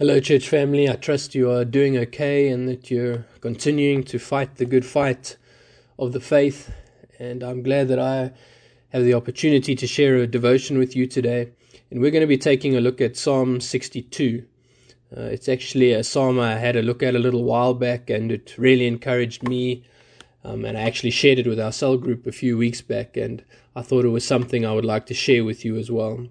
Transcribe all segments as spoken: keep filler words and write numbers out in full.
Hello, church family. I trust you are doing okay and that you're continuing to fight the good fight of the faith. And I'm glad that I have the opportunity to share a devotion with you today. And we're going to be taking a look at Psalm sixty-two. Uh, it's actually a psalm I had a look at a little while back, and it really encouraged me. Um, and I actually shared it with our cell group a few weeks back, and I thought it was something I would like to share with you as well.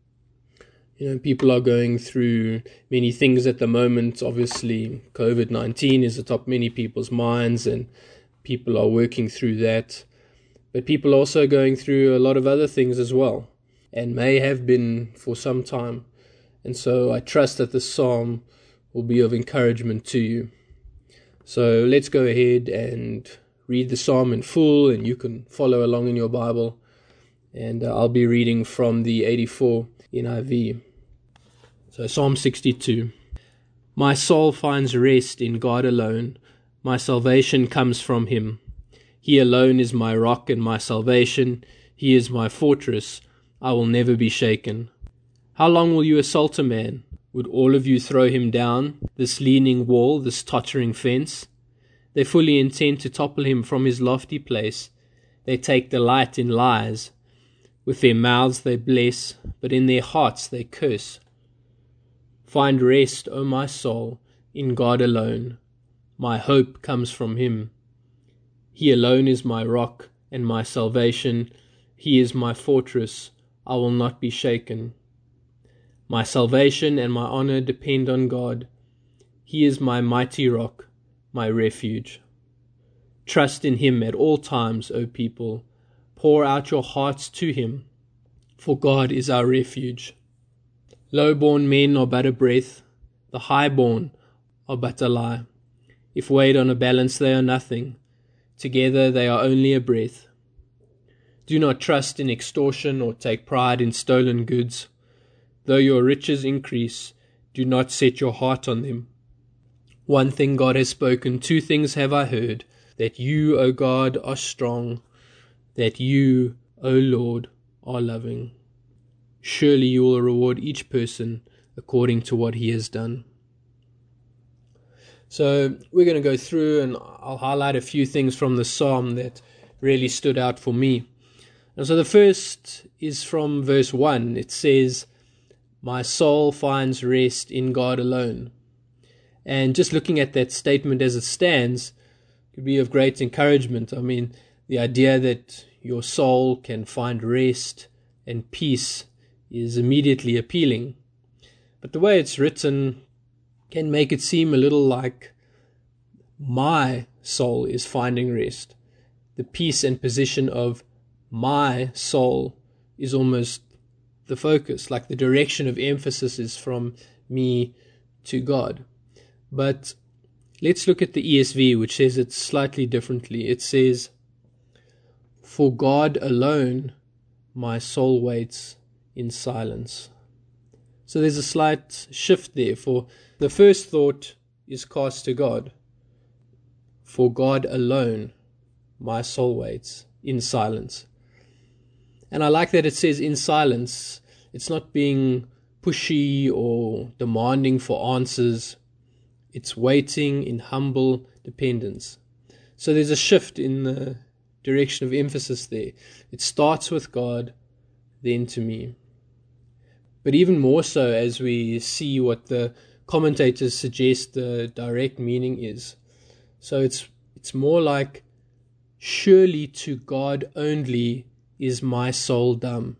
You know, people are going through many things at the moment. Obviously, covid nineteen is atop many people's minds, and people are working through that. But people are also going through a lot of other things as well, and may have been for some time. And so I trust that this psalm will be of encouragement to you. So let's go ahead and read the psalm in full, and you can follow along in your Bible. And uh, I'll be reading from the eighty-four N I V. So Psalm sixty-two. My soul finds rest in God alone. My salvation comes from him. He alone is my rock and my salvation. He is my fortress. I will never be shaken. How long will you assault a man? Would all of you throw him down, this leaning wall, this tottering fence? They fully intend to topple him from his lofty place. They take delight in lies. With their mouths they bless, but in their hearts they curse. Find rest, O my soul, in God alone. My hope comes from him. He alone is my rock and my salvation. He is my fortress. I will not be shaken. My salvation and my honor depend on God. He is my mighty rock, my refuge. Trust in him at all times, O people. Pour out your hearts to him, for God is our refuge. Low-born men are but a breath, the high-born are but a lie. If weighed on a balance they are nothing, together they are only a breath. Do not trust in extortion or take pride in stolen goods. Though your riches increase, do not set your heart on them. One thing God has spoken, two things have I heard, that you, O God, are strong, that you, O Lord, are loving. Surely you will reward each person according to what he has done. So we're going to go through, and I'll highlight a few things from the psalm that really stood out for me. And so the first is from verse one. It says, my soul finds rest in God alone. And just looking at that statement as it stands could be of great encouragement. I mean, the idea that your soul can find rest and peace is immediately appealing. But the way it's written can make it seem a little like my soul is finding rest. The peace and position of my soul is almost the focus, like the direction of emphasis is from me to God. But let's look at the E S V, which says it slightly differently. It says, for God alone my soul waits in silence. So there's a slight shift there. For the first thought is cast to God. For God alone my soul waits in silence. And I like that it says in silence. It's not being pushy or demanding for answers. It's waiting in humble dependence. So there's a shift in the direction of emphasis there. It starts with God, then to me. But even more so as we see what the commentators suggest the direct meaning is. So it's it's more like, surely to God only is my soul dumb.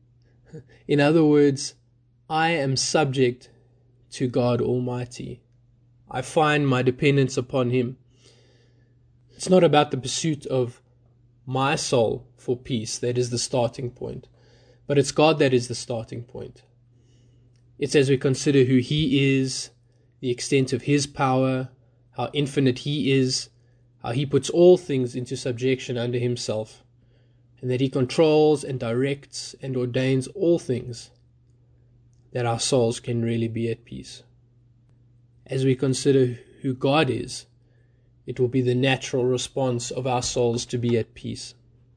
In other words, I am subject to God Almighty. I find my dependence upon him. It's not about the pursuit of my soul for peace that is the starting point, but it's God that is the starting point. It's as we consider who he is, the extent of his power, how infinite he is, how he puts all things into subjection under himself, and that he controls and directs and ordains all things, that our souls can really be at peace. As we consider who God is, it will be the natural response of our souls to be at peace.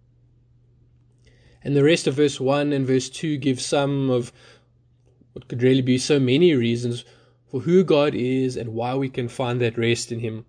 And the rest of verse one and verse two give some of what could really be so many reasons for who God is and why we can find that rest in Him.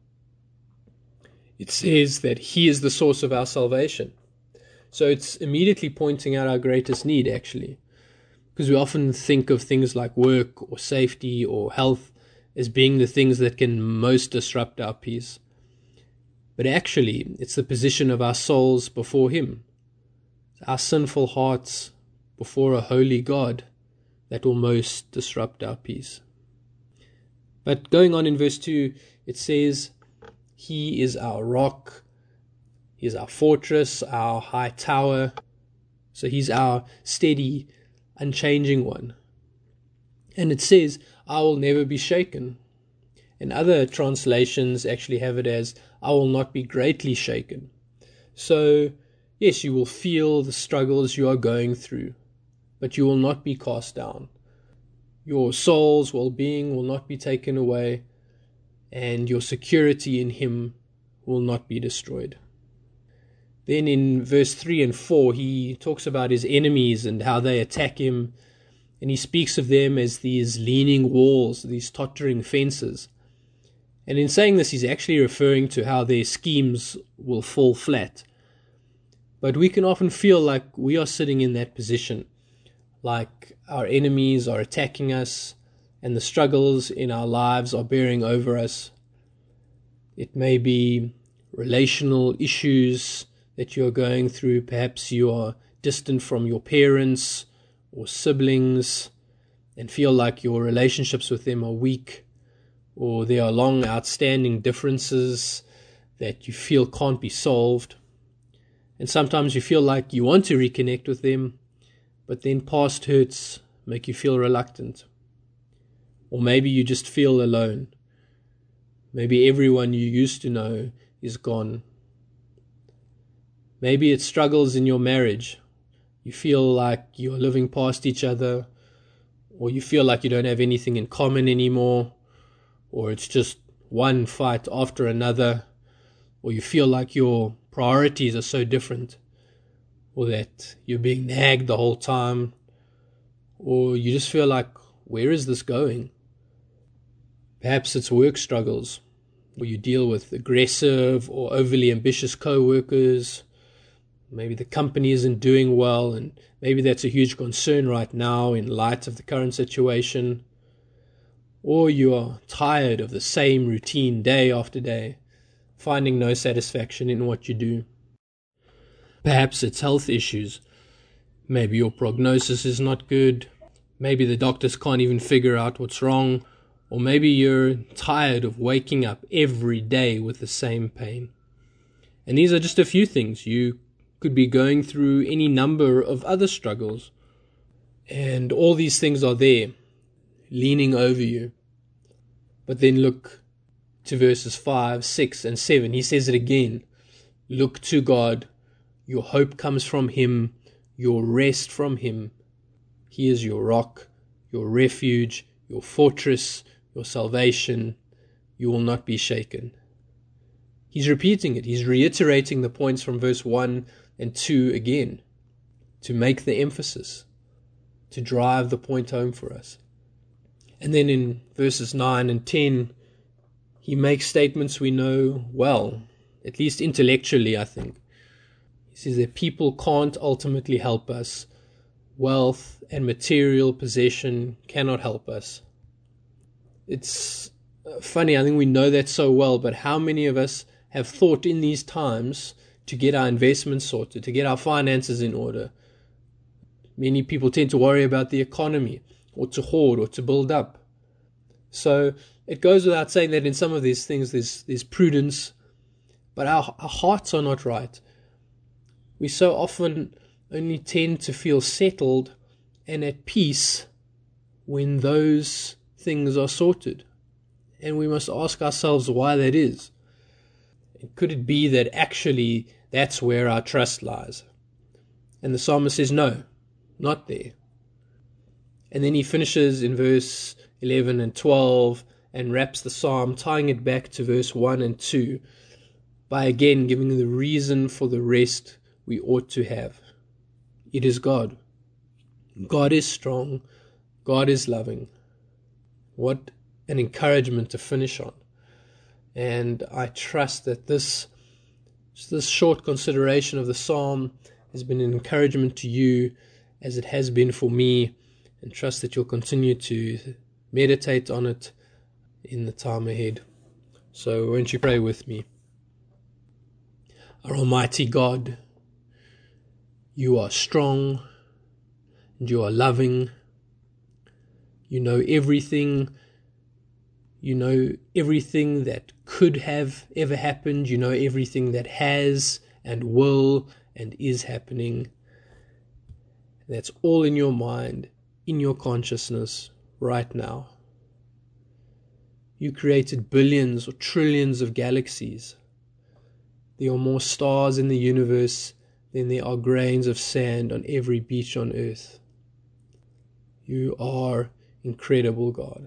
It says that He is the source of our salvation. So it's immediately pointing out our greatest need, actually. Because we often think of things like work or safety or health as being the things that can most disrupt our peace. But actually, it's the position of our souls before Him, our sinful hearts before a holy God, that will most disrupt our peace. But going on in verse two, it says, He is our rock, He is our fortress, our high tower. So He's our steady, unchanging one. And it says, I will never be shaken. And other translations actually have it as, I will not be greatly shaken. So, yes, you will feel the struggles you are going through, but you will not be cast down. Your soul's well-being will not be taken away, and your security in Him will not be destroyed. Then in verse three and four, he talks about his enemies and how they attack him, and he speaks of them as these leaning walls, these tottering fences. And in saying this, he's actually referring to how their schemes will fall flat. But we can often feel like we are sitting in that position, like our enemies are attacking us, and the struggles in our lives are bearing over us. It may be relational issues that you're going through. Perhaps you are distant from your parents or siblings and feel like your relationships with them are weak, or there are long outstanding differences that you feel can't be solved. And sometimes you feel like you want to reconnect with them, but then past hurts make you feel reluctant. Or maybe you just feel alone. Maybe everyone you used to know is gone. Maybe it's struggles in your marriage. You feel like you're living past each other, or you feel like you don't have anything in common anymore, or it's just one fight after another, or you feel like your priorities are so different, or that you're being nagged the whole time, or you just feel like, where is this going? Perhaps it's work struggles, where you deal with aggressive or overly ambitious co-workers. Maybe the company isn't doing well, and maybe that's a huge concern right now in light of the current situation. Or you are tired of the same routine day after day, finding no satisfaction in what you do. Perhaps it's health issues. Maybe your prognosis is not good. Maybe the doctors can't even figure out what's wrong. Or maybe you're tired of waking up every day with the same pain. And these are just a few things. You could be going through any number of other struggles. And all these things are there, leaning over you. But then look to verses five, six, and seven. He says it again. Look to God. Your hope comes from Him. Your rest from Him. He is your rock, your refuge, your fortress, your salvation. You will not be shaken. He's repeating it. He's reiterating the points from verse one and two again, to make the emphasis, to drive the point home for us. And then in verses nine and ten, he makes statements we know well, at least intellectually, I think. He says that people can't ultimately help us. Wealth and material possession cannot help us. It's funny, I think we know that so well, but how many of us have thought in these times to get our investments sorted, to get our finances in order? Many people tend to worry about the economy, or to hoard, or to build up. So it goes without saying that in some of these things there's, there's prudence, but our, our hearts are not right. We so often only tend to feel settled and at peace when those things are sorted. And we must ask ourselves why that is. Could it be that actually that's where our trust lies? And the psalmist says, no, not there. And then he finishes in verse eleven and twelve and wraps the psalm, tying it back to verse one and two, by again giving the reason for the rest we ought to have. It is God. God is strong. God is loving. What an encouragement to finish on. And I trust that this, this short consideration of the psalm has been an encouragement to you as it has been for me, and trust that you'll continue to meditate on it in the time ahead. So won't you pray with me? Our Almighty God, you are strong and you are loving. You know everything. You know everything that could have ever happened. You know everything that has and will and is happening. That's all in your mind, in your consciousness right now. You created billions or trillions of galaxies. There are more stars in the universe than there are grains of sand on every beach on earth. You are incredible, God.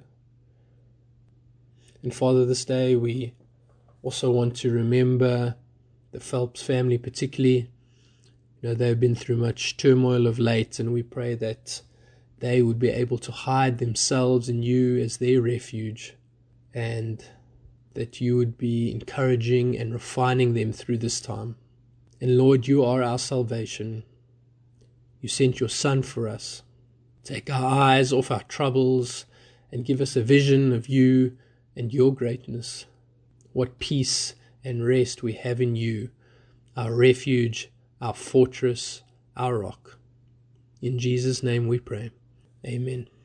And Father, this day we also want to remember the Phelps family particularly. You know, they've been through much turmoil of late, and we pray that they would be able to hide themselves in you as their refuge, and that you would be encouraging and refining them through this time. And Lord, you are our salvation. You sent your Son for us. Take our eyes off our troubles and give us a vision of you and your greatness. What peace and rest we have in you, our refuge, our fortress, our rock. In Jesus' name we pray. Amen.